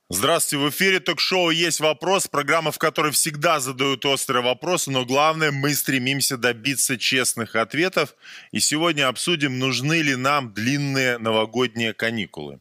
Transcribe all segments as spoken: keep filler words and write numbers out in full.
Здравствуйте, в эфире ток-шоу «Есть вопрос», программа, в которой всегда задают острые вопросы, но главное, мы стремимся добиться честных ответов. И сегодня обсудим, нужны ли нам длинные новогодние каникулы.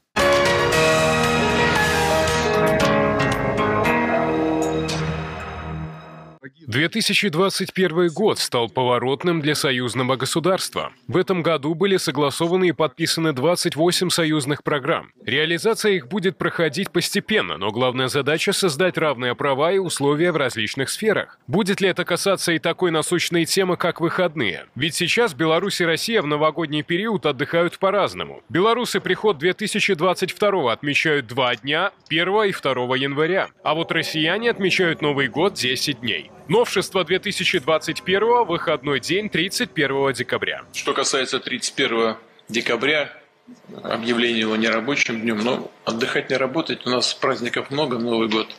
две тысячи двадцать первый год стал поворотным для союзного государства. В этом году были согласованы и подписаны двадцать восемь союзных программ. Реализация их будет проходить постепенно, но главная задача — создать равные права и условия в различных сферах. Будет ли это касаться и такой насущной темы, как выходные? Ведь сейчас Беларусь и Россия в новогодний период отдыхают по-разному. Белорусы приход две тысячи двадцать второго отмечают два дня, первого и второго января. А вот россияне отмечают Новый год десять дней. Новшество две тысячи двадцать первого – выходной день тридцать первого декабря. Что касается тридцать первого декабря, объявление его нерабочим днем, но отдыхать не работать, у нас праздников много, Новый год.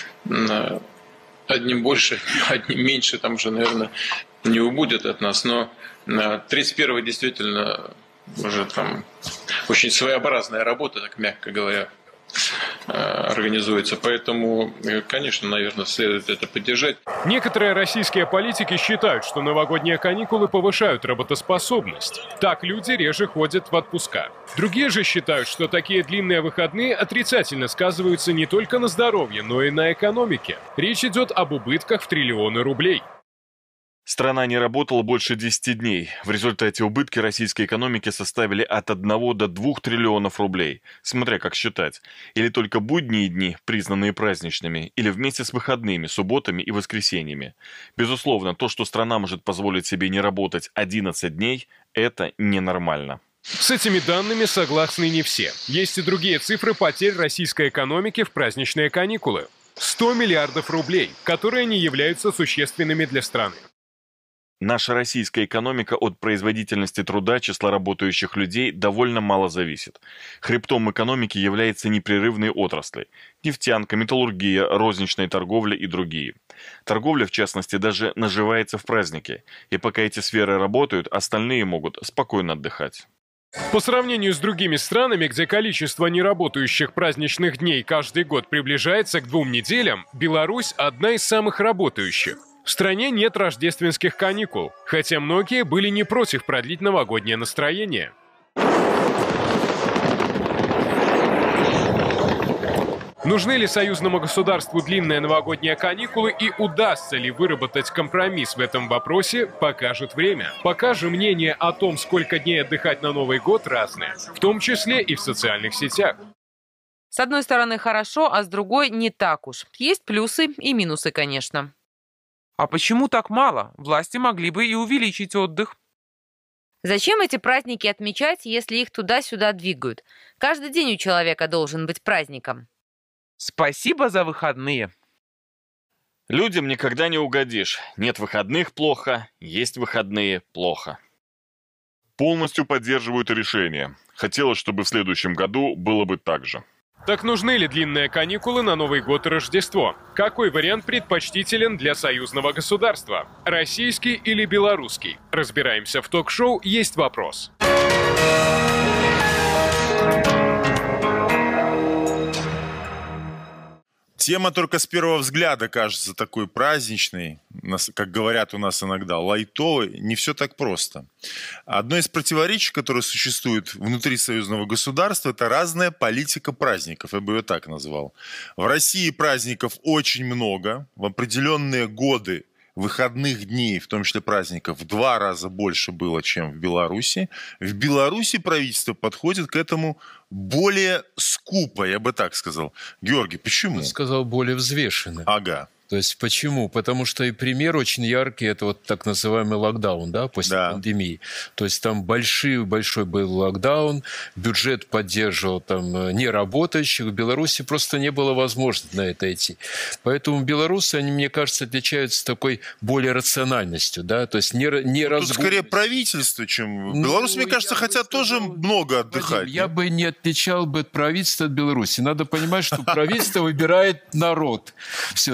Одним больше, одним меньше, там уже, наверное, не убудет от нас, но тридцать первого действительно уже там очень своеобразная работа, так мягко говоря, организуется. Поэтому, конечно, наверное, следует это поддержать. Некоторые российские политики считают, что новогодние каникулы повышают работоспособность. Так люди реже ходят в отпуска. Другие же считают, что такие длинные выходные отрицательно сказываются не только на здоровье, но и на экономике. Речь идет об убытках в триллионы рублей. Страна не работала больше десяти дней. В результате убытки российской экономики составили от одного до двух триллионов рублей, смотря как считать. Или только будние дни, признанные праздничными, или вместе с выходными, субботами и воскресеньями. Безусловно, то, что страна может позволить себе не работать одиннадцать дней, это ненормально. С этими данными согласны не все. Есть и другие цифры потерь российской экономики в праздничные каникулы. сто миллиардов рублей, которые не являются существенными для страны. Наша российская экономика от производительности труда числа работающих людей довольно мало зависит. Хребтом экономики являются непрерывные отрасли – нефтянка, металлургия, розничная торговля и другие. Торговля, в частности, даже наживается в праздники. И пока эти сферы работают, остальные могут спокойно отдыхать. По сравнению с другими странами, где количество неработающих праздничных дней каждый год приближается к двум неделям, Беларусь – одна из самых работающих. В стране нет рождественских каникул, хотя многие были не против продлить новогоднее настроение. Нужны ли союзному государству длинные новогодние каникулы и удастся ли выработать компромисс в этом вопросе, покажет время. Пока же мнения о том, сколько дней отдыхать на Новый год, разные, в том числе и в социальных сетях. С одной стороны хорошо, а с другой не так уж. Есть плюсы и минусы, конечно. А почему так мало? Власти могли бы и увеличить отдых. Зачем эти праздники отмечать, если их туда-сюда двигают? Каждый день у человека должен быть праздником. Спасибо за выходные. Людям никогда не угодишь. Нет выходных — плохо, есть выходные — плохо. Полностью поддерживаю это решение. Хотелось, чтобы в следующем году было бы так же. Так нужны ли длинные каникулы на Новый год и Рождество? Какой вариант предпочтителен для союзного государства? Российский или белорусский? Разбираемся в ток-шоу «Есть вопрос». Тема только с первого взгляда кажется такой праздничной, как говорят у нас иногда, лайтовой. Не все так просто. Одно из противоречий, которое существует внутри союзного государства, это разная политика праздников, я бы ее так назвал. В России праздников очень много, в определенные годы выходных дней, в том числе праздников, в два раза больше было, чем в Беларуси. В Беларуси правительство подходит к этому более скупо, я бы так сказал. Георгий, почему? Я сказал, более взвешенно. Ага. То есть почему? Потому что и пример очень яркий, это вот так называемый локдаун, да, после да. пандемии. То есть там большой, большой был локдаун, бюджет поддерживал там неработающих, в Беларуси просто не было возможности на это идти. Поэтому белорусы, они, мне кажется, отличаются такой более рациональностью, да, то есть не, не ну, тут скорее правительство, чем... Ну, белорусы, мне кажется, хотят сказал, тоже много отдыхать. Вадим, я бы не отличал бы правительство от Беларуси. Надо понимать, что правительство выбирает народ все-таки. Поэтому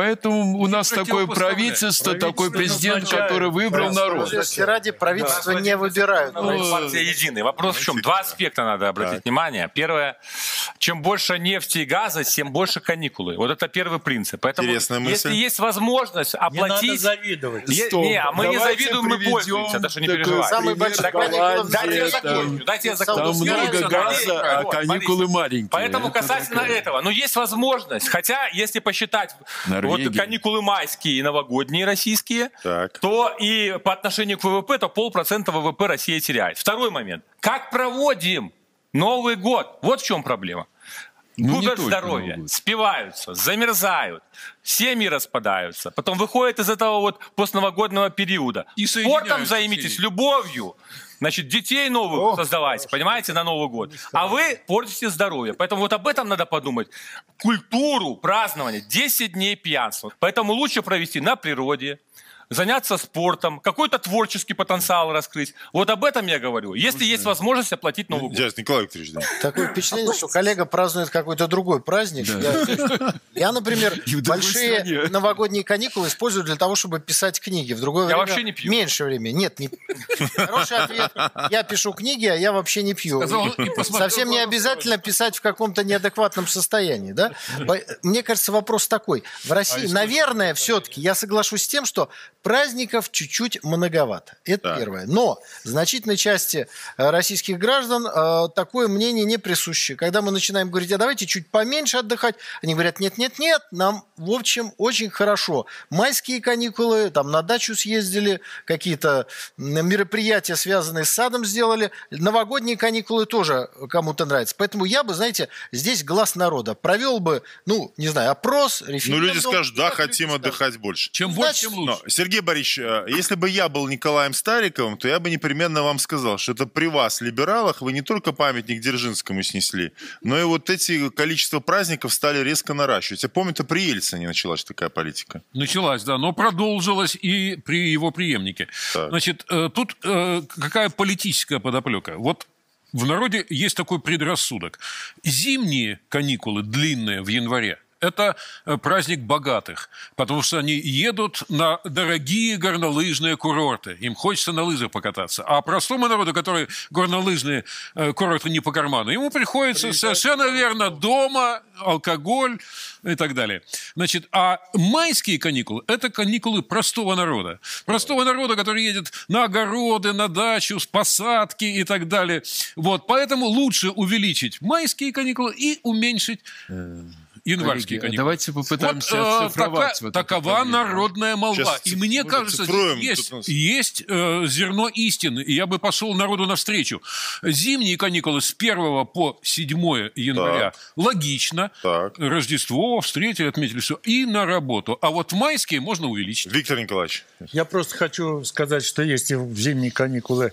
Поэтому у нас такое правительство, такой президент, который выбрал народ. Ради правительства не выбирают. Партия «Единая». Вопрос в чем? Два аспекта надо обратить внимание. Первое, чем больше нефти и газа, тем больше каникулы. Вот это первый принцип. Поэтому, если есть возможность оплатить... Не надо завидовать. Е... Не, а мы не завидуем, мы пользуемся, так что не переживайте. Самый большой каникулы. Дайте я закончу, дайте я закончу. Там много газа, а каникулы маленькие. Поэтому касательно этого, ну есть возможность, хотя если посчитать вот каникулы майские и новогодние российские, так. то и по отношению к ВВП, то полпроцента ВВП Россия теряет. Второй момент. Как проводим Новый год? Вот в чем проблема. Ну, губят здоровье, спиваются, замерзают, семьи распадаются, потом выходят из этого вот постновогоднего периода. И спортом займитесь, семьи. Любовью. Значит, детей новых О, создавайте, хорошо. Понимаете, на Новый год. А вы портите здоровье. Поэтому вот об этом надо подумать. Культуру празднования, десять дней пьянства. Поэтому лучше провести на природе, заняться спортом, какой-то творческий потенциал раскрыть. Вот об этом я говорю. Если Можно... есть возможность оплатить Новый год. Дядя Николай Викторович, да. Такое впечатление, что коллега празднует какой-то другой праздник. Я, я например, большие новогодние каникулы использую для того, чтобы писать книги. В другое я время вообще не пью. Меньше времени. Нет, не... Хороший ответ. Я пишу книги, а я вообще не пью. Сказал, совсем не обязательно писать в каком-то неадекватном состоянии. Да? Мне кажется, вопрос такой. В России, а наверное, все-таки я соглашусь с тем, что праздников чуть-чуть многовато. Это так. Первое. Но значительной части российских граждан э, такое мнение не присуще. Когда мы начинаем говорить, а давайте чуть поменьше отдыхать, они говорят, нет-нет-нет, нам, в общем, очень хорошо. Майские каникулы, там на дачу съездили, какие-то мероприятия, связанные с садом, сделали. Новогодние каникулы тоже кому-то нравятся. Поэтому я бы, знаете, здесь глаз народа. Провел бы, ну, не знаю, опрос, референдум. Ну, люди скажут, да, хотим отдыхать больше. Чем больше, тем лучше. Сергей Борисович, если бы я был Николаем Стариковым, то я бы непременно вам сказал, что это при вас, либералах, вы не только памятник Дзержинскому снесли, но и вот эти количество праздников стали резко наращивать. Я помню, это при Ельцине началась такая политика. Началась, да, но продолжилась и при его преемнике. Так. Значит, тут какая политическая подоплека? Вот в народе есть такой предрассудок. Зимние каникулы длинные в январе – это праздник богатых, потому что они едут на дорогие горнолыжные курорты. Им хочется на лыжах покататься. А простому народу, который горнолыжные курорты не по карману, ему приходится Приезжать. совершенно верно дома, алкоголь и так далее. Значит, а майские каникулы – это каникулы простого народа. Простого народа, который едет на огороды, на дачу, с посадки и так далее. Вот, поэтому лучше увеличить майские каникулы и уменьшить... январские каникулы. Давайте попытаемся вот, оцифровать. Така, вот такова народная молва. Сейчас и мне кажется, есть, есть э, зерно истины, и я бы пошел народу навстречу. Зимние каникулы с первого по седьмое января так. логично. Так. Рождество встретили, отметили все. И на работу. А вот майские можно увеличить. Виктор Николаевич. Я просто хочу сказать, что если в зимние каникулы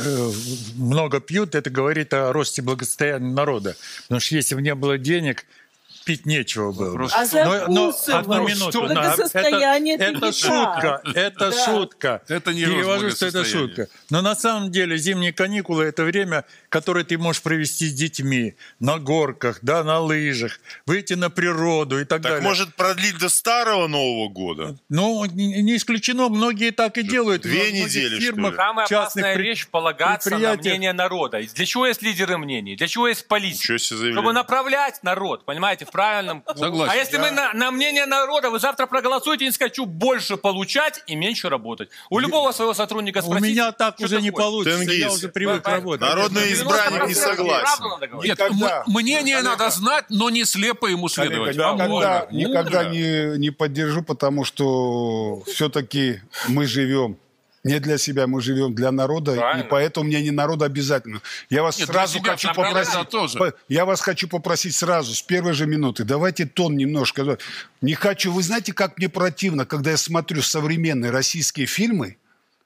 много пьют, это говорит о росте благосостояния народа. Потому что если бы не было денег, пить нечего было. А но, но одну минуту. Благосостояние это, это шутка. Это да. шутка. Это не Перевожу, что это шутка. Но на самом деле зимние каникулы – это время, которое ты можешь провести с детьми на горках, да, на лыжах, выйти на природу и так, так далее. Так может продлить до старого Нового года? Ну, не исключено. Многие так и делают. Две недели, фирмах, что ли? Самая опасная при... вещь – полагаться на мнение народа. Для чего есть лидеры мнений? Для чего есть политика? Чтобы направлять народ, понимаете, в правильном... Согласен. А если я... мы на, на мнение народа, вы завтра проголосуете и не скажете, больше получать и меньше работать. У любого своего сотрудника спросите. У меня так уже не получится, Тенгиз. Я уже привык да, работать. Народный избранник не согласен. Нет, мнение Олега. Надо знать, но не слепо ему следовать. Олега, никогда никогда не, не поддержу, потому что все-таки мы живем не для себя, мы живем для народа, правильно. И поэтому мне не народ обязательно. Я вас Нет, сразу хочу попросить, тоже. я вас хочу попросить сразу, с первой же минуты, давайте тон немножко. Не хочу, вы знаете, как мне противно, когда я смотрю современные российские фильмы,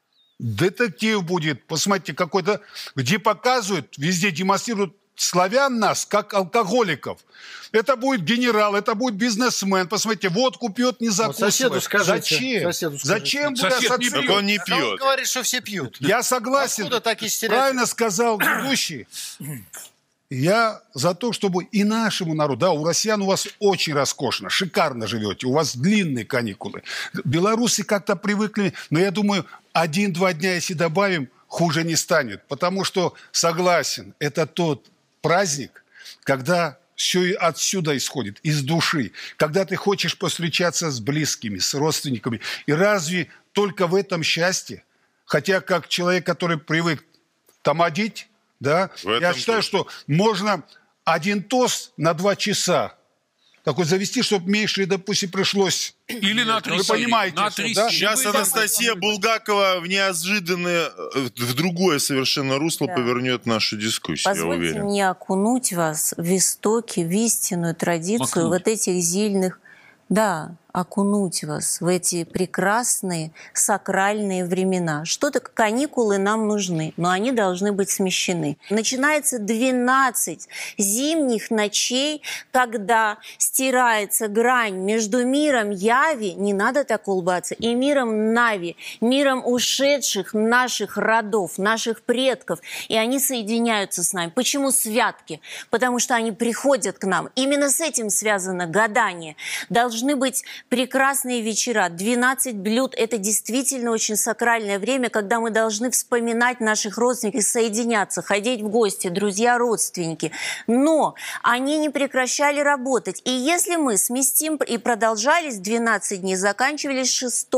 детектив будет, посмотрите, какой-то, где показывают, везде демонстрируют славян нас, как алкоголиков. Это будет генерал, это будет бизнесмен. Посмотрите, водку пьет, не закусывает. Соседу скажите. Зачем? Соседу Зачем? Сосед не пьет. Он не пьет. А он говорит, что все пьют. Я согласен. Откуда такие стереотипы? Правильно сказал ведущий. Я за то, чтобы и нашему народу, да, у россиян у вас очень роскошно, шикарно живете, у вас длинные каникулы. Белорусы как-то привыкли, но я думаю, один-два дня, если добавим, хуже не станет. Потому что, согласен, это тот праздник, когда все и отсюда исходит, из души. Когда ты хочешь повстречаться с близкими, с родственниками. И разве только в этом счастье? Хотя как человек, который привык тамадить, да, я считаю, тоже. Что можно один тост на два часа такой завести, чтобы меньше, допустим, пришлось... Или на три. Вы понимаете, на что, три да? Сейчас Анастасия Булгакова в неожиданное, в другое совершенно русло да. повернет нашу дискуссию, Позвольте я уверен. мне окунуть вас в истоки, в истинную традицию Макнуть. вот этих зильных... Да, окунуть вас в эти прекрасные сакральные времена. Что-то каникулы нам нужны, но они должны быть смещены. Начинается двенадцать зимних ночей, когда стирается грань между миром Яви, не надо так улыбаться, и миром Нави, миром ушедших наших родов, наших предков. И они соединяются с нами. Почему святки? Потому что они приходят к нам. Именно с этим связано гадание. Должны быть прекрасные вечера. двенадцать блюд – это действительно очень сакральное время, когда мы должны вспоминать наших родственников, соединяться, ходить в гости, друзья, родственники. Но они не прекращали работать. И если мы сместим, и продолжались двенадцать дней, заканчивались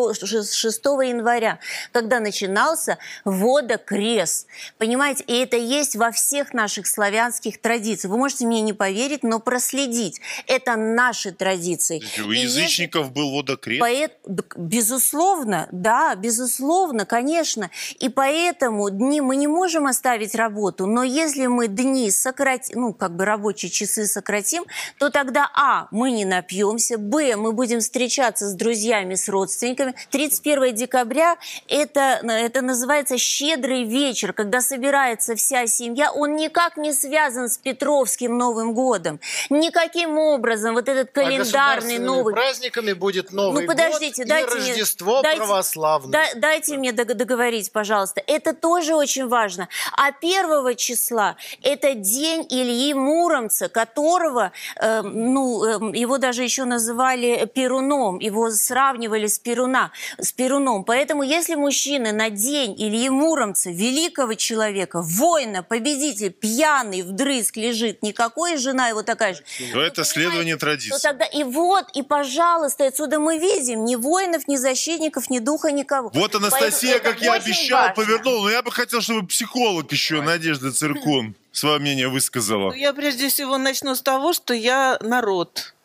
шестого января, когда начинался водокрест. Понимаете, и это есть во всех наших славянских традициях. Вы можете мне не поверить, но проследить. Это наши традиции. У язычников был водокрест? Поэт... Безусловно, да, безусловно, конечно. И поэтому дни мы не можем оставить работу, но если мы дни сократим, ну, как бы рабочие часы сократим, то тогда, а, мы не напьемся, б, мы будем встречаться с друзьями, с родственниками. тридцать первого декабря это, это называется щедрый вечер, когда собирается вся семья. Он никак не связан с Петровским Новым годом. Никаким образом вот этот календарный а новый... праздниками будет Новый ну, подождите, год дайте и мне, Рождество дайте, православное. Да, дайте мне договорить, пожалуйста. Это тоже очень важно. А первого числа это день Ильи Муромца, которого, э, ну, э, его даже еще называли Перуном, его сравнивали с, Перуна, с Перуном. Поэтому если мужчина на день Ильи Муромца, великого человека, воина, победитель, пьяный, вдрызг лежит, никакой жена его такая же. Но это следование традиции. Тогда и вот, и пожалуйста, отсюда мы видим ни воинов, ни защитников, ни духа, никого. Вот Анастасия, как я обещал, повернула. Но я бы хотел, чтобы психолог еще, Надежда Циркун, свое мнение высказала. Ну, я прежде всего начну с того, что я народ.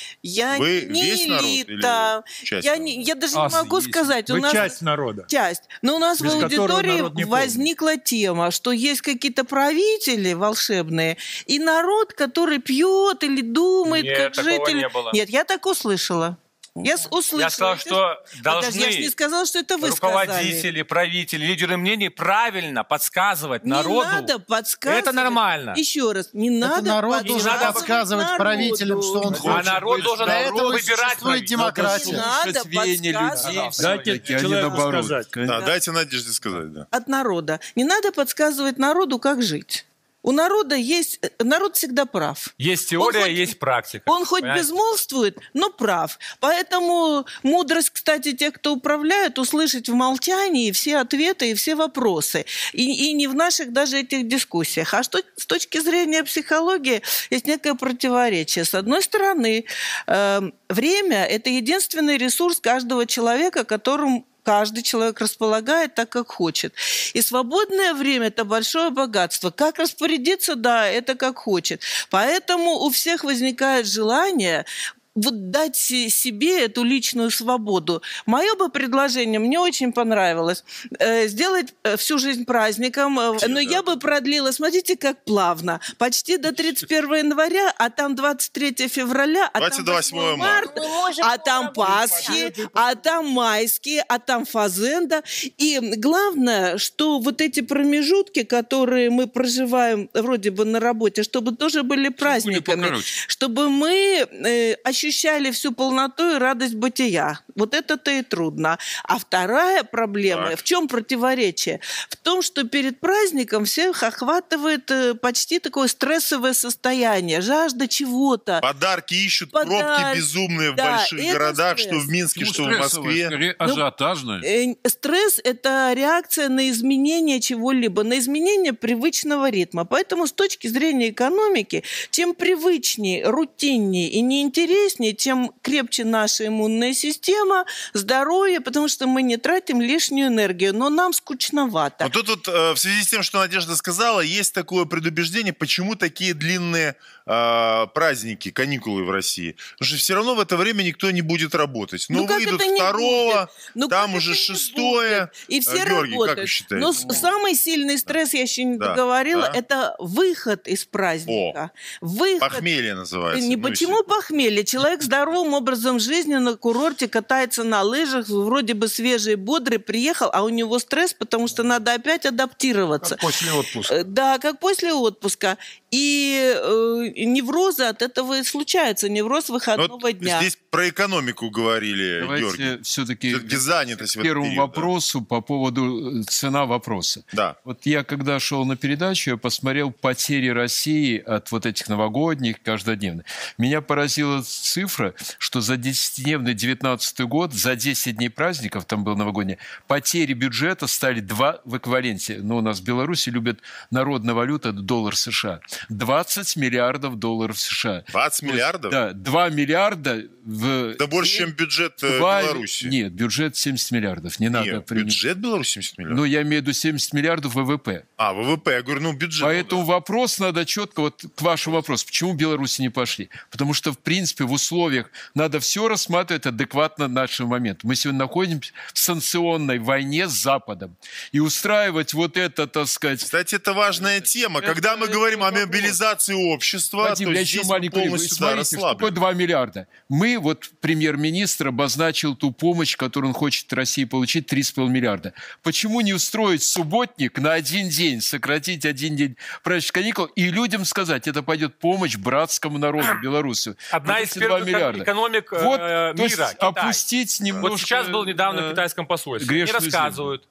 Я Вы не весь элита. Я, не, я даже а, не могу есть. сказать. Вы у нас часть народа. Часть. Но у нас без в аудитории возникла тема, что есть какие-то правители волшебные, и народ, который пьет или думает, Нет, как жить. Не было. Нет, я так услышала. Я услышала. Я сказал, что должны Подожди, я же не сказала, что это вы руководители, сказали. правители, лидеры мнений правильно подсказывать не народу. Не надо подсказывать. Это нормально. Еще раз, не это надо народ должен подсказывать народу. правителям, что он хочет. А народ должен выбирать правителей. Демократия. Не надо подсказывать. Дайте человеку сказать. Да, дайте Надежде сказать. Да. От народа. Не надо подсказывать народу, как жить. У народа есть... Народ всегда прав. Есть теория, хоть, есть практика. Он хоть понимаете? безмолвствует, но прав. Поэтому мудрость, кстати, тех, кто управляет, услышать в молчании все ответы и все вопросы. И, и не в наших даже этих дискуссиях. А что с точки зрения психологии есть некое противоречие. С одной стороны, э, время – это единственный ресурс каждого человека, которым каждый человек располагает так, как хочет. И свободное время – это большое богатство. Как распорядиться? Да, это как хочет. Поэтому у всех возникает желание вот дать себе эту личную свободу. Мое бы предложение, мне очень понравилось, э, сделать всю жизнь праздником, э, но да. я бы продлила, смотрите, как плавно, почти до тридцать первого января, а там двадцать третьего февраля, а там восьмого марта, а там Пасхи, а там майские, а там фазенда. И главное, что вот эти промежутки, которые мы проживаем вроде бы на работе, чтобы тоже были праздниками, чтобы мы э, ощущали ощущали всю полноту и радость бытия. Вот это-то и трудно. А вторая проблема, так. в чем противоречие? В том, что перед праздником всех охватывает почти такое стрессовое состояние, жажда чего-то. Подарки ищут, Подарки, пробки безумные да, в больших городах, стресс. Что в Минске, ну, что в Москве. Скорее, ажиотажное. Ну, э, стресс – это реакция на изменение чего-либо, на изменение привычного ритма. Поэтому с точки зрения экономики, чем привычнее, рутиннее и неинтереснее, тем крепче наша иммунная система, здоровье, потому что мы не тратим лишнюю энергию, но нам скучновато. Вот тут вот в связи с тем, что Надежда сказала, есть такое предубеждение, почему такие длинные э, праздники, каникулы в России. Потому что все равно в это время никто не будет работать. Ну, ну выйдут второго, ну, там уже шестое. И все Георгий, работают. как вы считаете? Но ну, самый сильный стресс, я еще не да. договорила, да. это выход из праздника. О, выход... Похмелье называется. Не ну, почему если... похмелье? Человек здоровым образом жизни на курорте катается на лыжах, вроде бы свежий, бодрый, приехал, а у него стресс, потому что надо опять адаптироваться. Как после отпуска. Да, как после отпуска. И э, неврозы от этого и случаются. Невроз выходного вот дня. Здесь про экономику говорили, Давайте Георгий. все-таки, все-таки занятость к первому период, вопросу да. по поводу цена вопроса. Да. Вот я, когда шел на передачу, я посмотрел потери России от вот этих новогодних каждодневных. Меня поразила цифра, что за десятидневный девятнадцатый год, за десять дней праздников, там был новогодний, потери бюджета стали два в эквиваленте. Ну, у нас в Беларуси любят народная валюта, доллар США. двадцать миллиардов долларов США. двадцать миллиардов? Да, два миллиарда в... Да больше, чем бюджет два... Беларуси. Нет, бюджет семьдесят миллиардов. Не Нет, надо принять. бюджет Беларуси семьдесят миллиардов? Ну, я имею в виду семьдесят миллиардов ВВП. А, ВВП. Я говорю, ну, бюджет. Поэтому ну, да. вопрос надо четко, вот к вашему вопросу, почему в Беларуси не пошли? Потому что, в принципе, в условиях надо все рассматривать адекватно нашему моменту. Мы сегодня находимся в санкционной войне с Западом. И устраивать вот это, так сказать... Кстати, это важная тема. Это, Когда мы говорим о мобилизации общества, Вадим, то я здесь еще маленькую полностью смотрите, что такое два миллиарда. Мы, вот премьер-министр обозначил ту помощь, которую он хочет России получить, три с половиной миллиарда. Почему не устроить субботник на один день, сократить один день праздничных каникул и людям сказать, это пойдет помощь братскому народу, Беларуси. Одна из первых экономик вот, э, мира, Китай. Опустить немножко... Вот сейчас был недавно в китайском посольстве. Они рассказывают.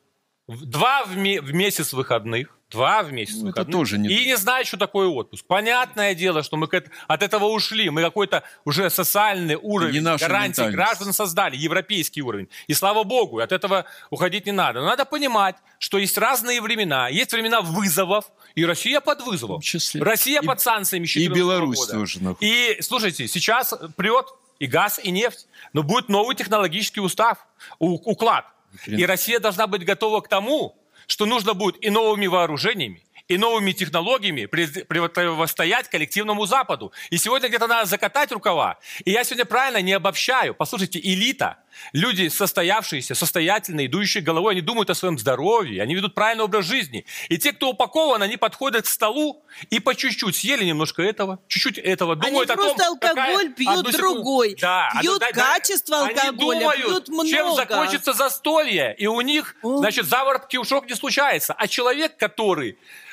Два в, ми- в месяц выходных. Два в месяц ну, выходных. Тоже не и не знают, что такое отпуск. Понятное дело, что мы от этого ушли. Мы какой-то уже социальный уровень гарантий граждан создали, европейский уровень. И слава богу, от этого уходить не надо. Но надо понимать, что есть разные времена. Есть времена вызовов, и Россия под вызовом. Россия и, под санкциями И Беларусь года. тоже. Находится. И, слушайте, сейчас прет и газ, и нефть. Но будет новый технологический устав, уклад. И Россия должна быть готова к тому, что нужно будет и новыми вооружениями, и новыми технологиями противостоять коллективному Западу. И сегодня где-то надо закатать рукава. И я сегодня правильно не обобщаю. Послушайте, элита, люди состоявшиеся, состоятельные, идущие головой, они думают о своем здоровье, они ведут правильный образ жизни. И те, кто упакован, они подходят к столу и по чуть-чуть съели немножко этого, чуть-чуть этого. Думают они о том, просто алкоголь какая... пьют другой. Да, пьют да, качество да, алкоголя, они думают, пьют много. чем закончится застолье. И у них, О. значит, заворот кишок не случается. А человек, который...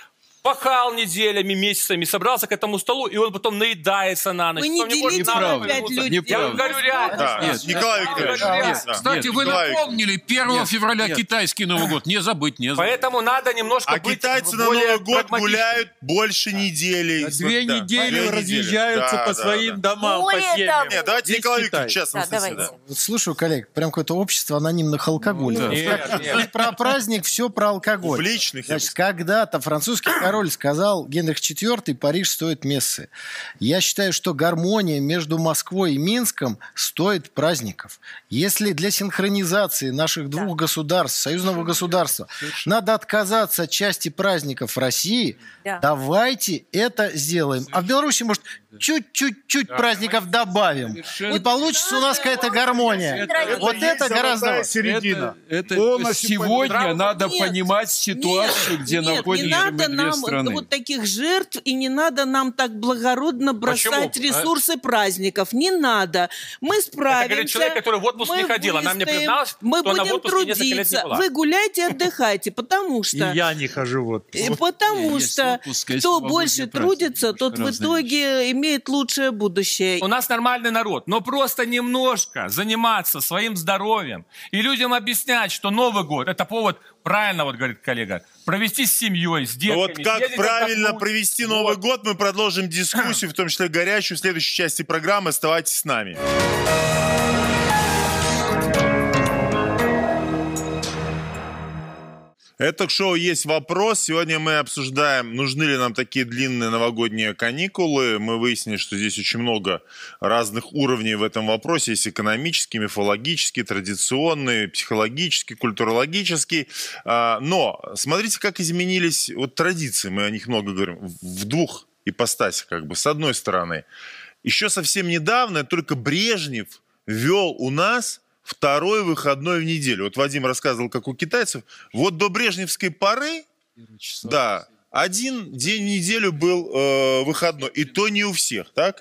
пахал неделями, месяцами, собрался к этому столу, и он потом наедается на ночь. Вы не делите опять людей. Я говорю реально. Да. Нет, Николай Викторович. Нет, кстати, нет, вы Николай напомнили первого февраля нет. китайский Новый год. Не забыть, не забыть. Поэтому надо немножко а быть китайцы на Новый год гуляют больше недели. Две да. недели Две разъезжаются да, по да, своим да. домам, Более по семьям. Нет, давайте Здесь Николай Китай. Викторович, честно. Да, давайте. Да. Вот слушаю, коллег, прям какое-то общество анонимных алкоголиков. Нет, нет. Про праздник все про алкоголь. В личных. Значит, когда-то французский король сказал, Генрих четвёртый, Париж стоит мессы. Я считаю, что гармония между Москвой и Минском стоит праздников. Если для синхронизации наших двух да. государств, союзного государства, Совершенно. надо отказаться от части праздников России, да. давайте это сделаем. Совершенно. А в Беларуси, может, чуть-чуть-чуть да. праздников добавим. Совершенно. И получится у нас какая-то гармония. Это, вот это, это гораздо... середина. Это, это сегодня надо нет, понимать ситуацию, нет, где нет, находимся не надо мы две нам страны. Вот таких жертв, и не надо нам так благородно бросать Почему? ресурсы а? праздников. Не надо. Мы справимся. Это говорит человек, который в отпуск не ходил. Она мне призналась, мы что она в будем отпуске несколько лет не трудиться. была. Вы гуляйте, отдыхайте, потому что... И я не хожу в отпуск. Потому что кто больше трудится, тот в итоге имеет имеет лучшее будущее. У нас нормальный народ, но просто немножко заниматься своим здоровьем и людям объяснять, что Новый год – это повод, правильно вот говорит коллега, провести с семьей, с детками. Вот как правильно провести Новый вот. год, мы продолжим дискуссию, в том числе горячую, в следующей части программы. Оставайтесь с нами. Это шоу «Есть вопрос». Сегодня мы обсуждаем, нужны ли нам такие длинные новогодние каникулы. Мы выяснили, что здесь очень много разных уровней в этом вопросе. Есть экономический, мифологический, традиционный, психологический, культурологический. Но смотрите, как изменились вот традиции. Мы о них много говорим. В двух ипостасях, как бы. С одной стороны, еще совсем недавно только Брежнев ввел у нас второй выходной в неделю. Вот Вадим рассказывал, как у китайцев. Вот до брежневской поры, да, один день в неделю был э, выходной. И то не у всех, так?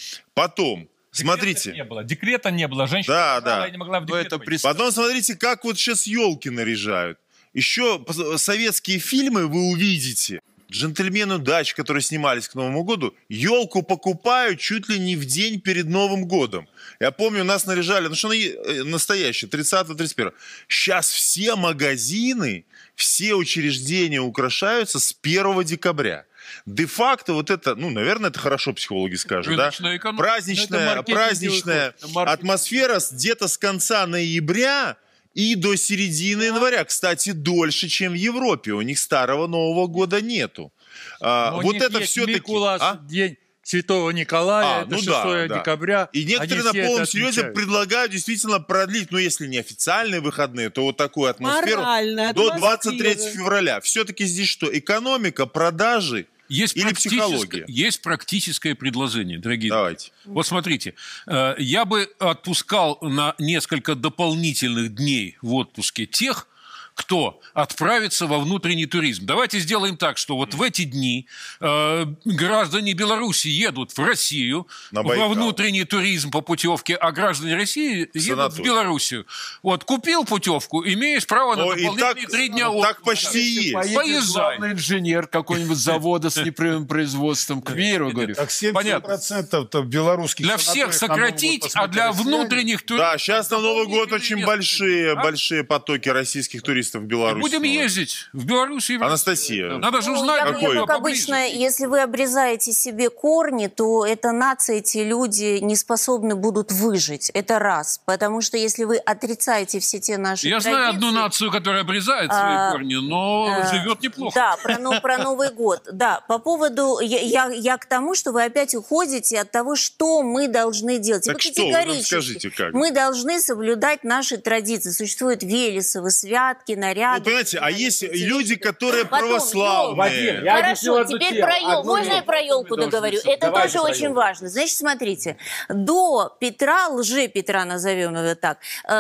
Потом, декрета смотрите. Не было. Декрета не было. Женщина да, да. не могла в декрет это пойти. Потом смотрите, как вот сейчас елки наряжают. Еще советские фильмы вы увидите. «Джентльмен удачи», которые снимались к Новому году, елку покупают чуть ли не в день перед Новым годом. Я помню, нас наряжали, ну что она настоящая, тридцатого тридцать первого. Сейчас все магазины, все учреждения украшаются с первого декабря. Де-факто вот это, ну, наверное, это хорошо психологи скажут, да? Эконом... Праздничная, праздничная атмосфера где-то с конца ноября и до середины января. Кстати, дольше, чем в Европе. У них старого Нового года нету. А, вот это все-таки... Микулаш, а? День Святого Николая, а, это ну шестое да, декабря. И некоторые на полном серьезе предлагают действительно продлить, ну, если не официальные выходные, то вот такую атмосферу Морально, до двадцать третьего февраля. Все-таки здесь что? Экономика, продажи есть или психология? Есть практическое предложение, дорогие Давайте. друзья. Вот смотрите, я бы отпускал на несколько дополнительных дней в отпуске тех, кто отправится во внутренний туризм. Давайте сделаем так, что вот в эти дни э, граждане Беларуси едут в Россию во внутренний туризм по путевке, а граждане России едут Санаторий. в Белоруссию. Вот купил путевку, имеешь право на О, дополнительные три дня отпуска. Так почти и есть. Поезжай. Главный инженер какой-нибудь завода с непрямым производством к миру, говорит. Так семьдесят процентов белорусских для всех сократить, а для внутренних туристов... Да, сейчас на Новый год очень большие, большие потоки российских туристов в Беларуси. Будем ездить в Беларуси. Анастасия. Надо же узнать, ну, какой. Как обычно, если вы обрезаете себе корни, то эта нация, эти люди не способны будут выжить. Это раз. Потому что если вы отрицаете все те наши Я традиции, знаю одну нацию, которая обрезает свои а, корни, но а, живет неплохо. Да, про, ну, про Новый год. Да, по поводу... Я, я, я к тому, что вы опять уходите от того, что мы должны делать. Так вы что? Вы нам скажите, как? Мы должны соблюдать наши традиции. Существуют Велесовы, святки, наряды. Ну, понимаете, а есть люди, которые Потом, православные. Вадим, я Хорошо, теперь тему. про елку. Можно я про елку договорю? Это Давайте тоже очень елку. важно. Значит, смотрите, до Петра, лже-Петра назовем его так,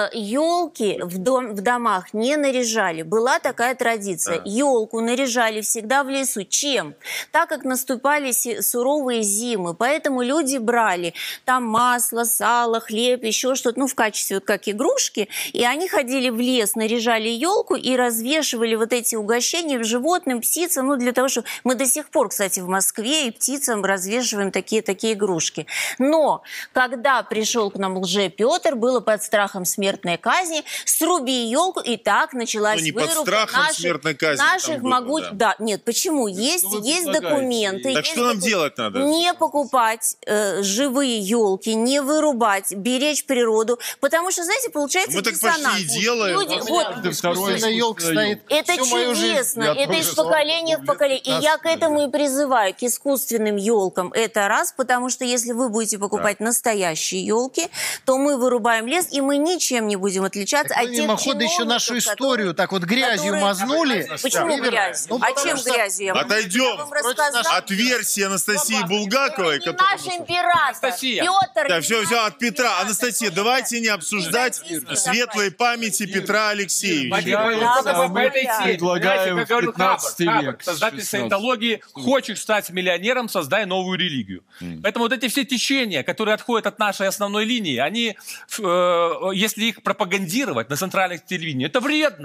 елки в, дом, в домах не наряжали. Была такая традиция. Да. Елку наряжали всегда в лесу. Чем? Так как наступали суровые зимы, поэтому люди брали там масло, сало, хлеб, еще что-то, ну, в качестве вот как игрушки, и они ходили в лес, наряжали елку и развешивали вот эти угощения животным, птицам, ну, для того, чтобы... Мы до сих пор, кстати, в Москве и птицам развешиваем такие, такие игрушки. Но когда пришел к нам лже-Петр, было под страхом смертной казни, сруби елку, и так началась ну, не вырубка под страхом наших, смертной казни, наших могуч... Да. да, нет, почему? Есть, есть документы. Так есть что нам доку... делать надо? Не покупать э, живые елки, не вырубать, беречь природу, потому что, знаете, получается Мы диссонанс. так почти и делаем. Люди, вот, елка стоит. Это чудесно, это из поколения в поколение. И я к этому и призываю, к искусственным елкам. Это раз, потому что если вы будете покупать да. настоящие елки, то мы вырубаем лес, и мы ничем не будем отличаться так от тех чиновников, еще нашу историю так вот грязью которые... мазнули. Почему грязью? Ну, а чем что... грязью? Отойдем от версии Анастасии Булгаковой. Это которая... наш император, Петр. Да, все, все, от Петра. Анастасия, давайте не обсуждать светлой памяти Петра Алексеевича. По этой теме. Предлагаем как говорит Хаббард, Хаббард, создатель саентологии, хочешь стать миллионером, создай новую религию. Mm. Поэтому вот эти все течения, которые отходят от нашей основной линии, они, э, если их пропагандировать на центральных телевидениях, это вредно.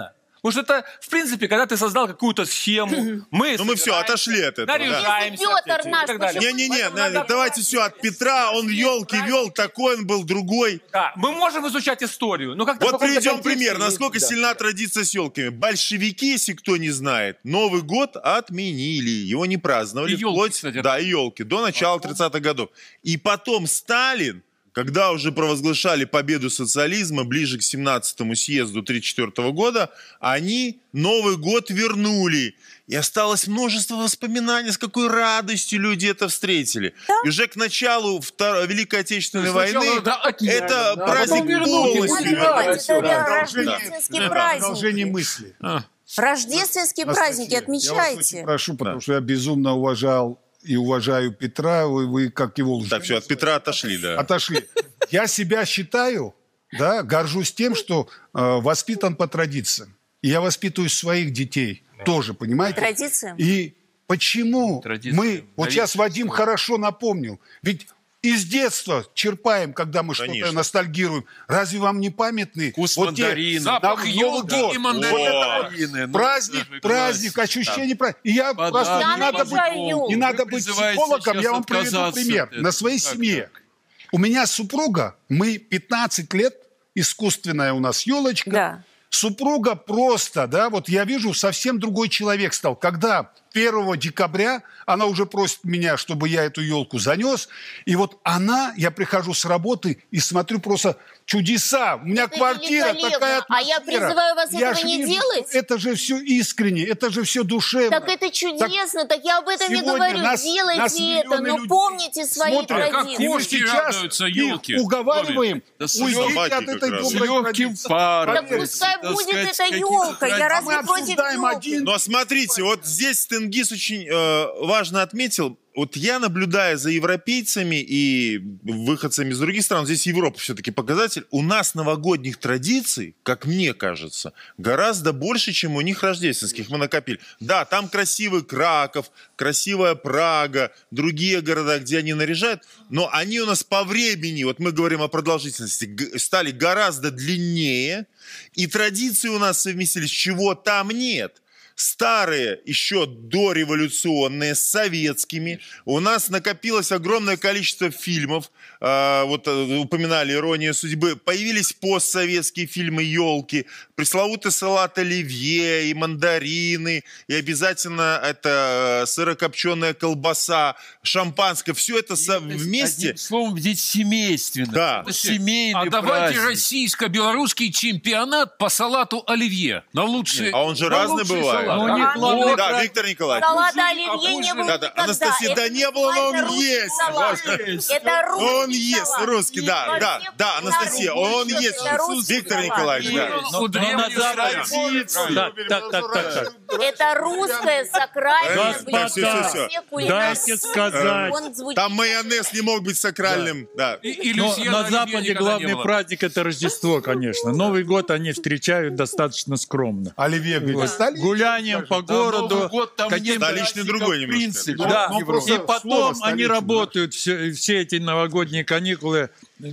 Потому что это, в принципе, когда ты создал какую-то схему, мы... Ну мы все, отошли от этого. Наряжаемся. Петр наш, Не-не-не, давайте все, от Петра, он елки вел, такой он был, другой. Да, мы можем изучать историю. Но как вот приведем пример, насколько сильна традиция с елками. Большевики, если кто не знает, Новый год отменили, его не праздновали. И елки, вплоть, кстати. Да, и елки, до начала тридцатых годов. И потом Сталин, когда уже провозглашали победу социализма ближе к семнадцатому съезду тысяча девятьсот тридцать четвёртого года, они Новый год вернули. И осталось множество воспоминаний, с какой радостью люди это встретили. Да? И уже к началу Второй, Великой Отечественной войны да, это да, праздник полностью. Рождественский праздник. Продолжение мысли. А. Рождественские праздники отмечайте. Я вас прошу, потому да. что я безумно уважал и уважаю Петра, вы, вы как его лжете. Так, все, от Петра отошли, да. Отошли. Я себя считаю, да, горжусь тем, что э, воспитан по традициям. И я воспитываю своих детей да. тоже, понимаете? Традициям. И почему Традициям. мы, вот сейчас Вадим хорошо напомнил, ведь из детства черпаем, когда мы Конечно. что-то ностальгируем. Разве вам не памятны? Вкус вот мандарин, те, запах на елки год. и мандарины. Вот праздник, ну, праздник, ощущение да. праздника. И я Подарок. просто Я не надо быть, не надо быть психологом, я вам приведу пример. На своей как семье. Так? У меня супруга, мы пятнадцать лет, искусственная у нас елочка. Да. Супруга просто, да, вот я вижу, совсем другой человек стал. Когда первого декабря она уже просит меня, чтобы я эту елку занес. И вот она, я прихожу с работы и смотрю просто чудеса. У меня это квартира такая атмосфера. А я призываю вас я этого не вижу, делать. Это же все искренне, это же все душевно. Так это чудесно, так, так я об этом и говорю. Нас, Делайте нас это, но помните свои смотрят, традиции. И мы сейчас елки. их уговариваем, да уйдите от этой доброй традиции. Так пускай будет эта елка, я разве против елки? Но смотрите, вот здесь Тенгиз очень э, важно отметил. Вот я, наблюдая за европейцами и выходцами из других стран, здесь Европа все-таки показатель, у нас новогодних традиций, как мне кажется, гораздо больше, чем у них рождественских мы накопили. Да, там красивый Краков, красивая Прага, другие города, где они наряжают, но они у нас по времени, вот мы говорим о продолжительности, стали гораздо длиннее, и традиции у нас совместились, чего там нет. Старые, еще дореволюционные, с советскими. У нас накопилось огромное количество фильмов. Э, вот э, упоминали «Ирония судьбы». Появились постсоветские фильмы «Елки», пресловутый салат оливье и мандарины, и обязательно это сырокопченая колбаса, шампанское. Все это со- вместе. Одним словом, здесь семейственно. Да. Это семейный А давайте праздник. российско-белорусский чемпионат по салату оливье. На лучшие. А он же разный бывает. Ну, не А, главное, да, про... Виктор Николаевич. Салата оливье не было да, да. никогда. Анастасия, это да не было, но он есть. Салат. Это русский Он есть, салат. русский, да, да, да, Анастасия, он есть. Виктор Николаевич, да. Но, но на Западе... Так, так, так, так, так. Это русское сакральное Господа, все, все, все. Дайте сказать. Там майонез не мог быть сакральным. Да. И, и Но Люсьена на оливье Западе никогда не главный было. праздник – это Рождество, конечно. Новый год они встречают достаточно скромно. Оливье, Вот. Гулянием по городу, каким-то Столичный другой немножко. принципе. Ну, Да. ну, просто И потом слово они столичное, работают все, все эти новогодние каникулы,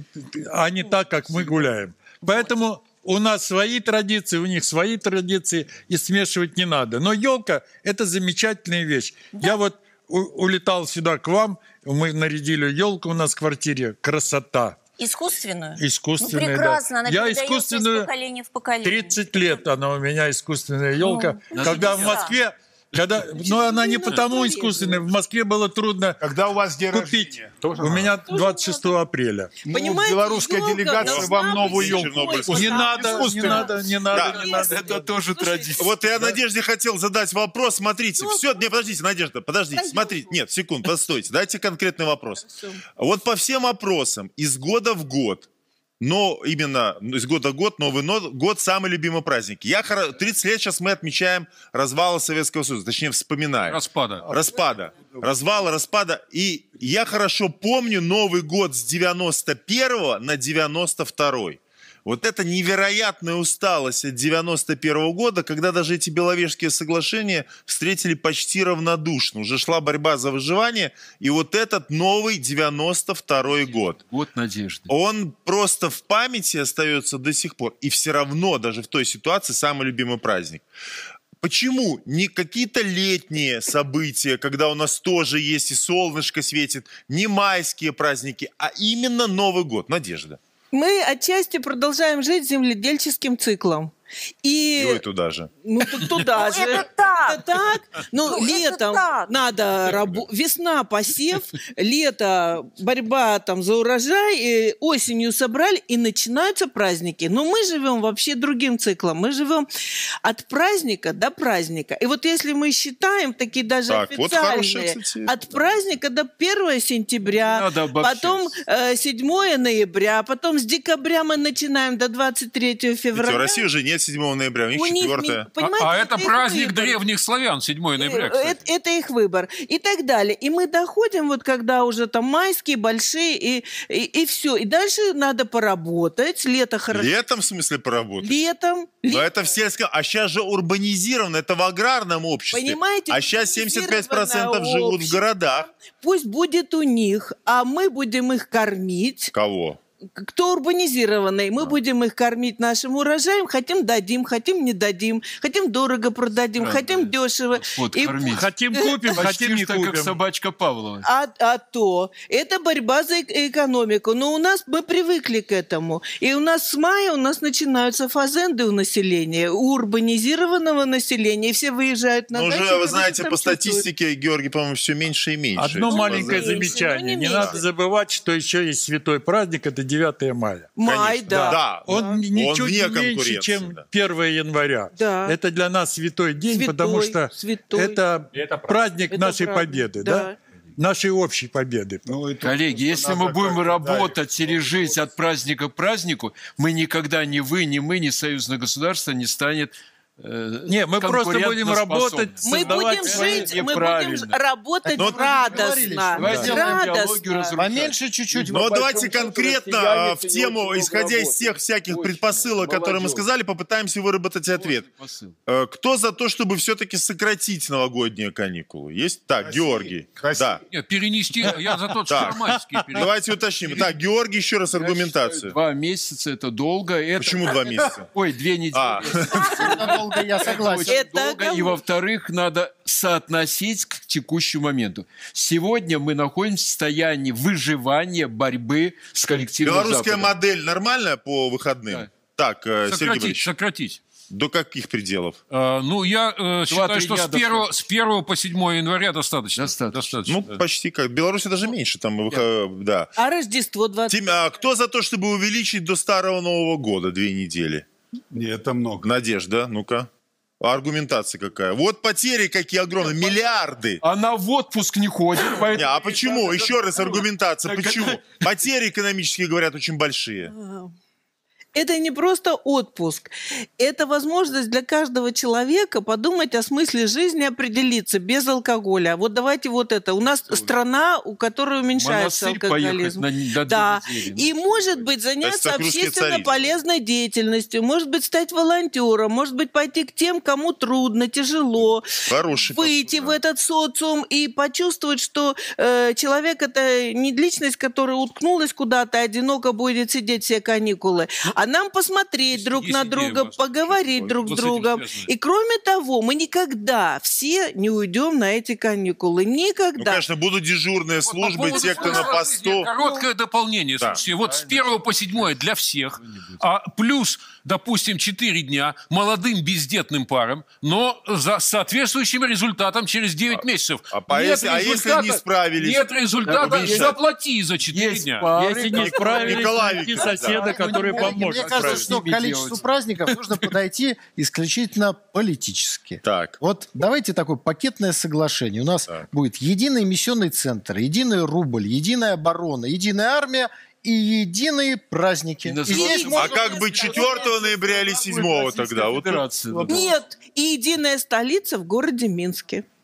а не так, как мы гуляем. Поэтому у нас свои традиции, у них свои традиции, и смешивать не надо. Но елка – это замечательная вещь. Да. Я вот у- улетал сюда к вам, мы нарядили елку у нас в квартире. Красота. Искусственную? Искусственная, ну, прекрасно, да. она Я передается искусственную... из поколения в поколение. тридцать лет она у меня искусственная елка. Ну, когда в да. Москве... Когда, но она не потому искусственная. В Москве было трудно Когда у вас день купить. рождения? У меня двадцать шестого апреля. Ну, Понимаете, белорусская елка делегация должна вам новую быть елку. Чернобыльская. Не надо, не надо, не надо, Да. не надо. Это тоже традиция. Вот я Надежде хотел задать вопрос. Смотрите, все, не, подождите, Надежда, подождите, смотрите. Нет, секунду, постойте, дайте конкретный вопрос. Вот по всем опросам из года в год, но именно из года в год, Новый год, самый любимый праздник. Я тридцать лет сейчас мы отмечаем развала Советского Союза, точнее вспоминаем. Распада. Распада. Развала, распада. И я хорошо помню Новый год с девяносто первого на девяносто второй. Вот это невероятная усталость от девяносто первого года, когда даже эти Беловежские соглашения встретили почти равнодушно. Уже шла борьба за выживание, и вот этот новый девяносто второй год. Год надежды. Он просто в памяти остается до сих пор. И все равно, даже в той ситуации, самый любимый праздник. Почему не какие-то летние события, когда у нас тоже есть и солнышко светит, не майские праздники, а именно Новый год? Надежда. Мы отчасти продолжаем жить земледельческим циклом. И... Ой, туда же. Ну, туда же. Это так. Это так. Ну, Ну, летом это так. надо... рабо- Весна посев, лето борьба там за урожай, и осенью собрали, и начинаются праздники. Но мы живем вообще другим циклом. Мы живем от праздника до праздника. И вот если мы считаем, такие даже Так, вот официальные, хорошая, кстати, от праздника до первого сентября, Надо обобщать. потом э, седьмого ноября, потом с декабря мы начинаем до двадцать третьего Ведь февраля. в России уже нет седьмого ноября, у них У них четвёртое. не- понимаете, А, а это их праздник выбор. древних славян, седьмого ноября, Э, кстати. Это, это их выбор. И так далее. И мы доходим, вот когда уже там майские, большие, и, и, и все. И дальше надо поработать. Лето хорошо. Летом, в смысле, поработать? Летом. Но это в сельском... А сейчас же урбанизировано, это в аграрном обществе. Понимаете, а сейчас семьдесят пять процентов урбанизированное живут в общество. городах. Пусть будет у них, а мы будем их кормить. Кого? Кто урбанизированный, мы будем их кормить нашим урожаем, хотим дадим, хотим не дадим, хотим дорого продадим, хотим дешево. Вот, И- кормить. Хотим купим, Почти хотим не что как купим. собачка Павлова. А, а то это борьба за эк- экономику. Но у нас мы привыкли к этому. И у нас с мая у нас начинаются фазенды у населения, у урбанизированного населения. И все выезжают на Ну, дачу, уже, вы и знаете, там по чувствуют. статистике, Георгий, по-моему, все меньше и меньше. Одно этих маленькое базаров. меньше, замечание. но не Не меньше. надо забывать, что еще есть святой праздник, это девятое мая. Май, Конечно, да. да. Он Он ничуть вне не меньше, конкуренции, чем да. первое января. Да. Это для нас святой день, Святой, потому что святой. это, Это правда. праздник Это нашей правда, победы, да. да? Нашей общей победы. Ну, и тут Коллеги, просто если мы надо будем как-то, работать или жить от праздника к празднику, мы никогда, ни вы, ни мы, ни союзное государство не станет э, Не, мы просто будем работать, Мы создавать будем свои- жить, мы будем неправильно. работать Ну, вот радостно. Давайте сделаем биологию, Радостно. Поменьше чуть-чуть. Но давайте конкретно э, в тему, исходя из всех всяких предпосылок, которые мы сказали, попытаемся выработать ответ. Э, Кто за то, чтобы все-таки сократить новогодние каникулы? Есть? Так, Георгий. Да. Нет, перенести, я за тот, что Так. майские перенести. Давайте уточним. Так, Георгий, еще раз аргументацию. Два месяца это долго. Это... Почему два месяца? Ой, две недели. А. Это долго, я согласен. Очень Это долго. кому? И во-вторых, надо соотносить к текущему моменту. Сегодня мы находимся в состоянии выживания, борьбы с коллективным Белорусская Западом. модель нормальная по выходным? Да. Так, э, Сергей Сократить, Борисович, сократить. до каких пределов? А, ну, я э, считаю, Два-три что дня с первого, с первого по седьмое января достаточно. Достаточно. Ну, да. почти как. В Беларуси даже меньше. Там, выход- да. А Рождество двадцать. Тим, а кто за то, чтобы увеличить до Старого Нового года две недели? Нет, это много. Надежда, ну-ка. А аргументация какая? Вот потери какие огромные, миллиарды. Она в отпуск не ходит. Не, Поэтому... а почему? Еще раз аргументация. Почему? Потери экономические, говорят, очень большие. Это не просто отпуск, это возможность для каждого человека подумать о смысле жизни, определиться без алкоголя. Вот давайте вот это. У нас страна, у которой уменьшается Монастырь алкоголизм. поехать на- на две да. недели. И может быть заняться так русские общественно цари. полезной деятельностью, может быть стать волонтером, может быть пойти к тем, кому трудно, тяжело, Хороший выйти подход, в этот социум и почувствовать, что э, человек это не личность, которая уткнулась куда-то, одиноко будет сидеть все каникулы, а нам посмотреть Есть- друг есть на идея друга, у вас. поговорить Что друг с с этим другом. связано? И кроме того, мы никогда все не уйдем на эти каникулы. Ну, Никогда. конечно, будут дежурные Вот по службы, поводу те, кто на смысла жизни посту. Короткое дополнение. Да. Слушайте, вот с первого по седьмое для всех, а плюс, допустим, четыре дня молодым бездетным парам, но за соответствующим результатом через девять месяцев. а по- Нет если- а если результата- не справились? Нет результата, Уменьшать. заплати за четыре Есть дня. пары, Если не Ник- справились, Николай найти Викторович, соседа, да. который Мне поможет. кажется, что к Правильно. количеству Делать. праздников нужно подойти исключительно политически. Так. Вот давайте такое пакетное соглашение. У нас Так. будет единый миссионный центр, единый рубль, единая оборона, единая армия и единые праздники. И И называется- здесь А можно- как быть четвёртого ноября или седьмого тогда? Вот Федерация, да. Нет. И единая столица в городе Минске.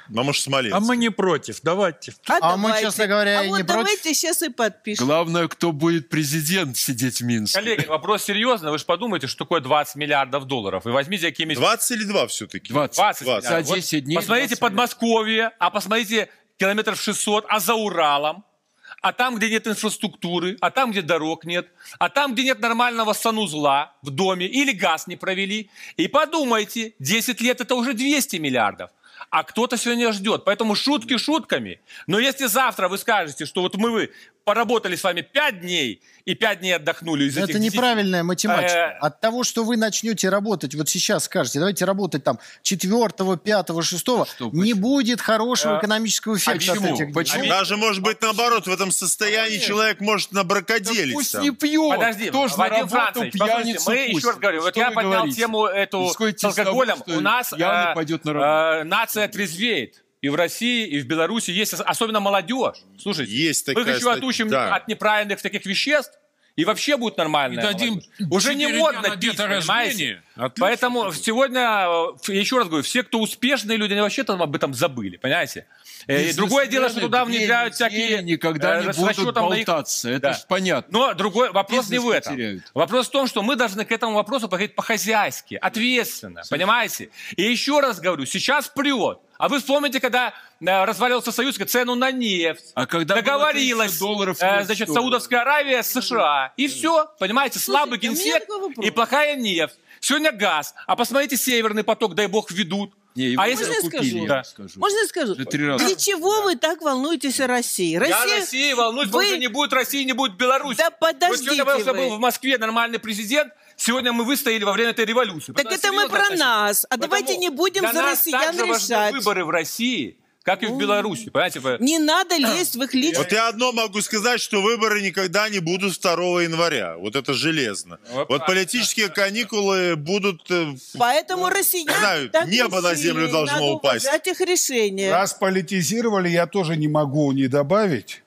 Ну, может, Смоленск. А мы не против, давайте. А, а давайте. мы, честно говоря, а и вот не давайте против. сейчас и подпишем. Главное, кто будет президент сидеть в Минске. Коллеги, вопрос серьезный. Вы же подумайте, что такое двадцать миллиардов долларов. И возьмите какие-нибудь... двадцать или два все-таки? двадцать. двадцать. двадцать. За десять дней. Посмотрите Подмосковье, а посмотрите километров шестьсот, а за Уралом, а там, где нет инфраструктуры, а там, где дорог нет, а там, где нет нормального санузла в доме или газ не провели. И подумайте, десять лет это уже двести миллиардов. А кто-то сегодня ждет. Поэтому шутки шутками. Но если завтра вы скажете, что вот мы вы поработали с вами пять дней и пять дней отдохнули из этих Это неправильная математика. Э, От того, что вы начнете работать, вот сейчас скажете, давайте работать там четвертого, пятого, шестого, не будет хорошего экономического эффекта. А почему? От этих... Почему? Даже, может быть, наоборот, в этом состоянии человек может набракоделить. Пусть там. не пьет. Подожди, Кто ж на Вадим работу Францевич, послушайте, пьяницу мы пустит? еще раз говорю, вот Что я вы поднял говорите? тему эту Исходите с алкоголем. из того, У нас пьяный э, пойдет на работу. э, нация трезвеет. И в России, и в Беларуси есть, особенно молодежь. Слушайте, Есть мы такая их еще стать- отучим да. от неправильных таких веществ, и вообще будет нормально. И дадим Уже не четыре модно дня на пить, понимаете? деторождение. Отлично. Поэтому сегодня, э, я еще раз говорю, все, кто успешные люди, они вообще там об этом забыли, понимаете? Э, И другое дело, что туда Бизнесмены внедряют две всякие... недели никогда э, не с будут расчетом на их- болтаться. Это Да. ж понятно. Но другой вопрос Бизнес не в этом. потеряют. Вопрос в том, что мы должны к этому вопросу подходить по-хозяйски, ответственно, понимаете? И еще раз говорю, сейчас прет. А вы вспомните, когда э, разваливался Союз, цену на нефть. А когда было договорилась, тысяча долларов, э, нет, значит, что? Саудовская Аравия с США. И все, понимаете, слабый Слушайте, а у меня генсек такой вопрос. и плохая нефть. Сегодня газ. А посмотрите, Северный поток, дай бог, ведут. Не, его А уже если- Можно я купили, скажу? я Да. вам скажу. Можно я скажу? Уже три раза. Для чего вы так волнуетесь о России? Я Россия... России волнуюсь, Вы- потому что не будет России, не будет Беларуси. Да Вот подождите сегодня просто вы. был в Москве нормальный президент, сегодня мы выстояли во время этой революции. Так Потому это что мы серьезно про относиться. нас. А Поэтому давайте не будем для за нас россиян также важны решать. выборы в России, как и в Беларуси, понимаете? вы- Не надо лезть в их личные... Вот я одно могу сказать, что выборы никогда не будут второго января. Вот это железно. Вот политические каникулы будут... э, Поэтому россияне знаю, так небо на решили. землю должно Надо упасть. уважать их решение. Раз политизировали, я тоже не могу не добавить,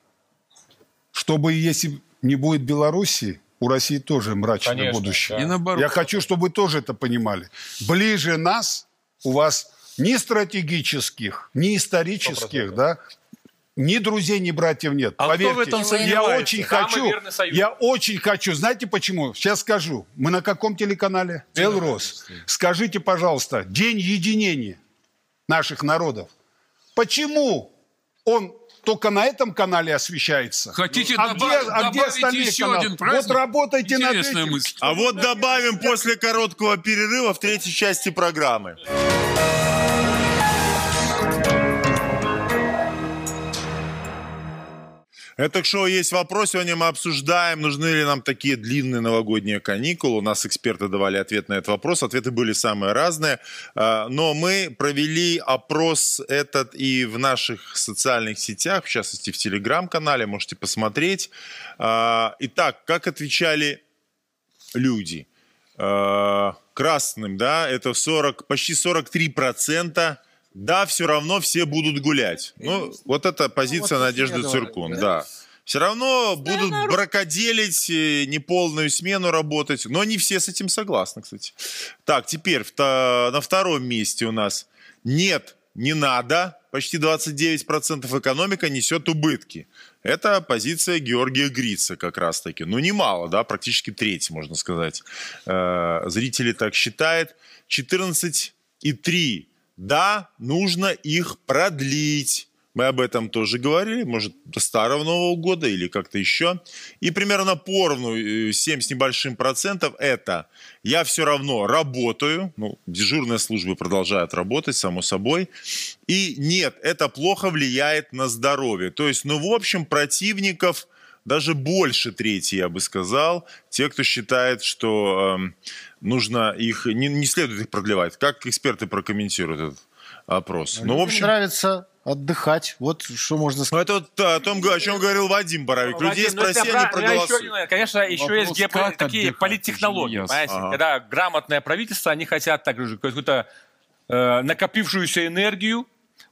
чтобы если не будет Беларуси, у России тоже мрачное Конечно, будущее. да. И наоборот. Я хочу, чтобы вы тоже это понимали. Ближе нас у вас ни стратегических, ни исторических, да, ни друзей, ни братьев нет. А кто Поверьте, в этом я сомневается? очень Самый хочу, верный союз. я очень хочу. Знаете почему? Сейчас скажу. Мы на каком телеканале? Элрос. Скажите, пожалуйста, День единения наших народов. Почему он только на этом канале освещается? Хотите а добав- где, а где добавить остальные еще каналы? один праздник? Вот работайте над Интересная этим. мысль. А вот добавим после короткого перерыва в третьей части программы. Это шоу «Есть вопрос». Сегодня мы обсуждаем, нужны ли нам такие длинные новогодние каникулы. У нас эксперты давали ответ на этот вопрос. Ответы были самые разные. Но мы провели опрос этот и в наших социальных сетях, в частности в Телеграм-канале. Можете посмотреть. Итак, как отвечали люди? Красным, да, это сорок, почти сорок три процента. Да, все равно все будут гулять. Ну, вот это позиция вот Надежды это Циркун, да. да. Все равно будут бракоделить, э, неполную смену работать. Но не все с этим согласны, кстати. Так, теперь вто- на втором месте у нас нет, не надо. Почти двадцать девять процентов экономика несет убытки. Это позиция Георгия Грица как раз-таки. Ну, немало, да, практически треть, можно сказать. Э, зрители так считают. четырнадцать и три. Да, нужно их продлить. Мы об этом тоже говорили, может, до старого Нового года или как-то еще. И примерно поровну, семь с небольшим процентов, это я все равно работаю. Ну, дежурные службы продолжают работать, само собой. И нет, это плохо влияет на здоровье. То есть, ну, в общем, противников даже больше трети, я бы сказал. Те, кто считает, что э, нужно их, не, не следует их продлевать. Как эксперты прокомментируют этот опрос? Ну, в общем... Мне нравится отдыхать. Вот что можно сказать. Ну, это вот о том, о чем говорил Вадим Боровик. Людей Вадим, ну, спроси, если они я прав- я проголосуют. еще- Конечно, еще Вопрос, есть геопо- как такие отдыхать, политтехнологии, это же понимаете? ясно. Когда грамотное правительство, они хотят также какую-то э, накопившуюся энергию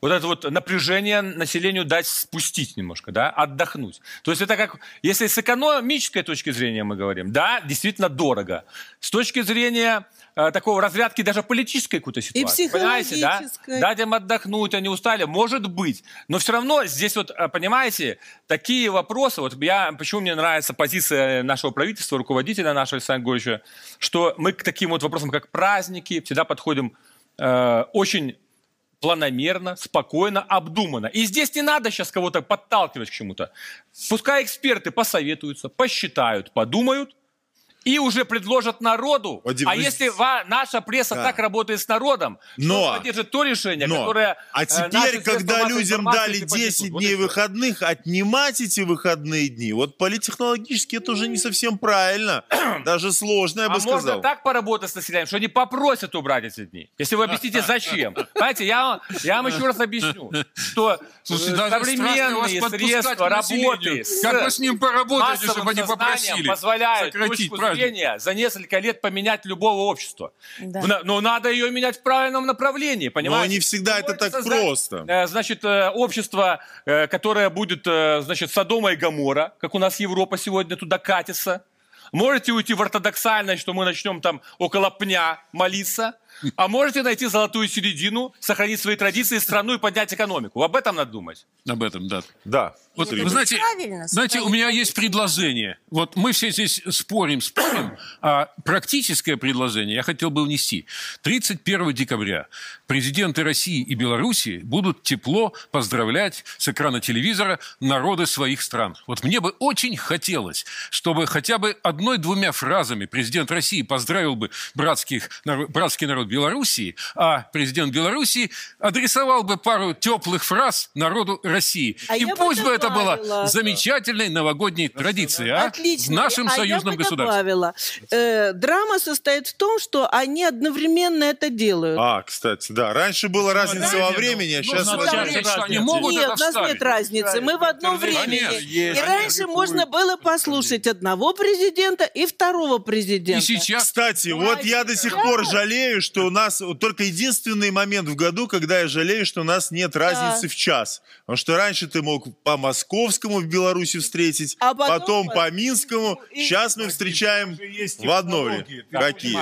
вот это вот напряжение населению дать спустить немножко, да, отдохнуть. То есть это как, если с экономической точки зрения мы говорим, да, действительно дорого. С точки зрения э, такого разрядки даже политической какой-то ситуации. И понимаете, да? Дать им отдохнуть, они устали, может быть. Но все равно здесь вот, понимаете, такие вопросы, вот я, почему мне нравится позиция нашего правительства, руководителя нашего Александра Григорьевича, что мы к таким вот вопросам, как праздники, всегда подходим э, очень планомерно, спокойно, обдуманно. И здесь не надо сейчас кого-то подталкивать к чему-то. Пускай эксперты посоветуются, посчитают, подумают, и уже предложат народу. Вадим, а вы... если ва, наша пресса да. так работает с народом, но, что поддержит то решение, но, которое... А теперь, э, когда людям дали десять дней вот выходных, отнимать эти выходные дни, вот политтехнологически это уже не совсем правильно. Даже сложно, я бы а сказал. А можно так поработать с населением, что они попросят убрать эти дни. Если вы объясните, зачем. Знаете, я, я вам еще раз объясню, что Слушайте, современные средства работы с как вы с ним поработаете, чтобы они попросили позволяют точку зрения за несколько лет поменять любого общества. Да. Но надо ее менять в правильном направлении, понимаете? Но не всегда это так создать, просто. Значит, общество, которое будет, значит, Содома и Гоморра, как у нас Европа сегодня туда катится. Можете уйти в ортодоксальность, что мы начнем там около пня молиться, а можете найти золотую середину, сохранить свои традиции, страну и поднять экономику. Об этом надо думать. Об этом, да. Да. Вот, вы знаете, знаете, у меня есть предложение. Вот мы все здесь спорим, спорим, а практическое предложение я хотел бы внести. тридцать первого декабря президенты России и Белоруссии будут тепло поздравлять с экрана телевизора народы своих стран. Вот мне бы очень хотелось, чтобы хотя бы одной-двумя фразами президент России поздравил бы братских, братский народ Белоруссии, а президент Белоруссии адресовал бы пару теплых фраз народу России. А и пусть бы это была замечательной новогодней традицией, а? Отлично. В нашем а союзном я бы государстве. Добавила. Э, драма состоит в том, что они одновременно это делают. А, кстати, да. Раньше была разница во времени, а сейчас... Они могут нет, это у нас вставить. нет разницы. Мы в одном времени. И раньше можно было послушать одного президента и второго президента. И сейчас... Кстати, вот я до сих пор жалею, что у нас только единственный момент в году, когда я жалею, что у нас нет разницы в час. Потому что раньше ты мог по московскому в Беларуси встретить, а потом, потом по минскому. И... Сейчас мы встречаем в одно время. Какие?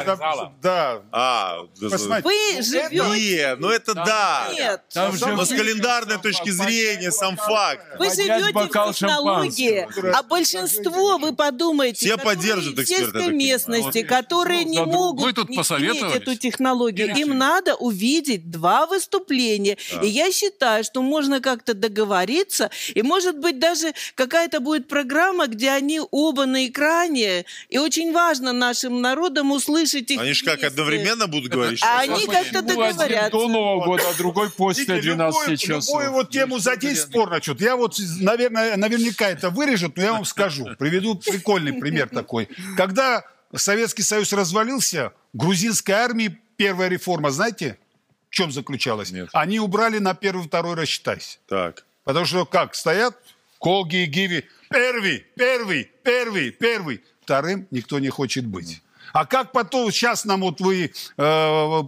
Да. А, вы живете... Нет, ну это да. Нет. Там же но с календарной точки зрения сам факт. Вы живете в технологии, а большинство, вы подумайте, все поддержат в сельской местности, которые не могут иметь эту технологию, им надо увидеть два выступления. Да. И я считаю, что можно как-то договориться, и, может быть, даже какая-то будет программа, где они оба на экране, и очень важно нашим народам услышать их. Они же как одновременно будут говорить? А они как-то договорятся. До Нового года, а другой после двенадцати часов. Любую вот тему задеть спор насчет. Я вот, наверное, наверняка это вырежут, но я вам скажу. Приведу прикольный пример такой. Когда Советский Союз развалился, грузинской армии первая реформа, знаете, в чем заключалась? Нет. Они убрали на первый, второй рассчитайся. Так. Потому что как? Стоят Колги и Гиви. Первый, первый, первый, первый. Вторым никто не хочет быть. А как потом, сейчас нам вот вы э,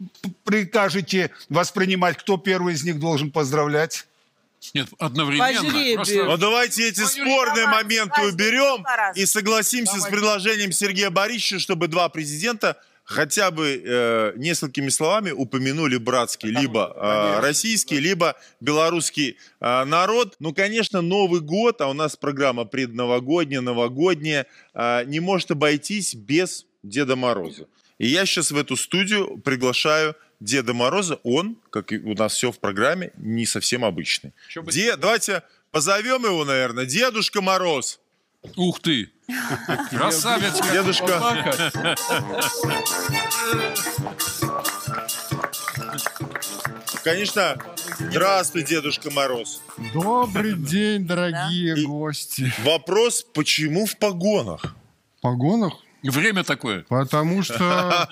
прикажете воспринимать, кто первый из них должен поздравлять? Нет, одновременно. Просто... Ну, давайте эти спорные моменты уберем и согласимся с предложением Сергея Борисовича, чтобы два президента хотя бы э, несколькими словами упомянули братский либо э, российский, либо белорусский э, народ. Ну, конечно, Новый год, а у нас программа предновогодняя, новогодняя, э, не может обойтись без Деда Мороза. И я сейчас в эту студию приглашаю Деда Мороза. Он, как и у нас все в программе, не совсем обычный. Дед, давайте позовем его, наверное, Дедушка Мороз. Ух ты! Красавец! Дедушка! Конечно, здравствуй, Дедушка Мороз. Добрый день, дорогие И гости. Вопрос, почему в погонах? В погонах? Время такое. Потому что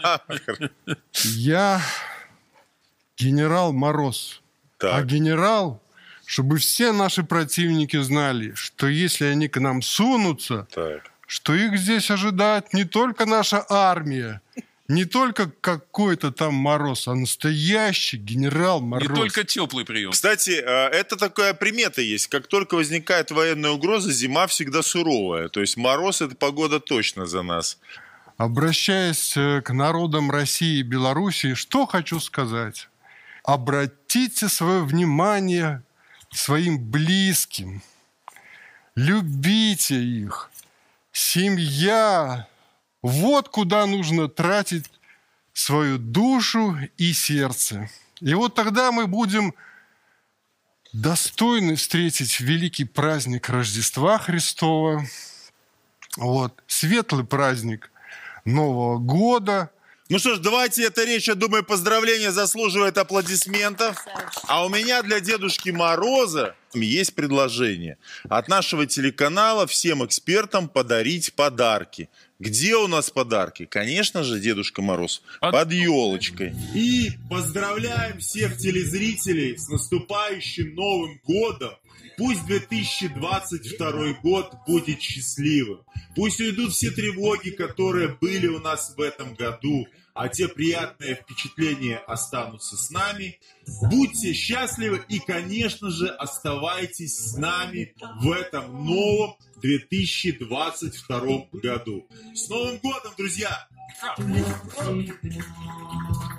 я генерал Мороз. Так. А генерал, чтобы все наши противники знали, что если они к нам сунутся, так. что их здесь ожидает не только наша армия не только какой-то там Мороз, а настоящий генерал Мороз. Не только теплый прием. Кстати, это такая примета есть. Как только возникает военная угроза, зима всегда суровая. То есть мороз – это погода точно за нас. Обращаясь к народам России и Белоруссии, что хочу сказать. Обратите свое внимание к своим близким. Любите их. Семья. Вот куда нужно тратить свою душу и сердце. И вот тогда мы будем достойны встретить великий праздник Рождества Христова. Вот. Светлый праздник Нового года. Ну что ж, давайте, эта речь, я думаю, поздравления заслуживает аплодисментов. А у меня для Дедушки Мороза есть предложение. От нашего телеканала всем экспертам подарить подарки. Где у нас подарки? Конечно же, Дедушка Мороз. Под елочкой. И поздравляем всех телезрителей с наступающим Новым годом. Пусть две тысячи двадцать второй год будет счастливым. Пусть уйдут все тревоги, которые были у нас в этом году, а те приятные впечатления останутся с нами. Будьте счастливы и, конечно же, оставайтесь с нами в этом новом две тысячи двадцать втором году. С Новым годом, друзья!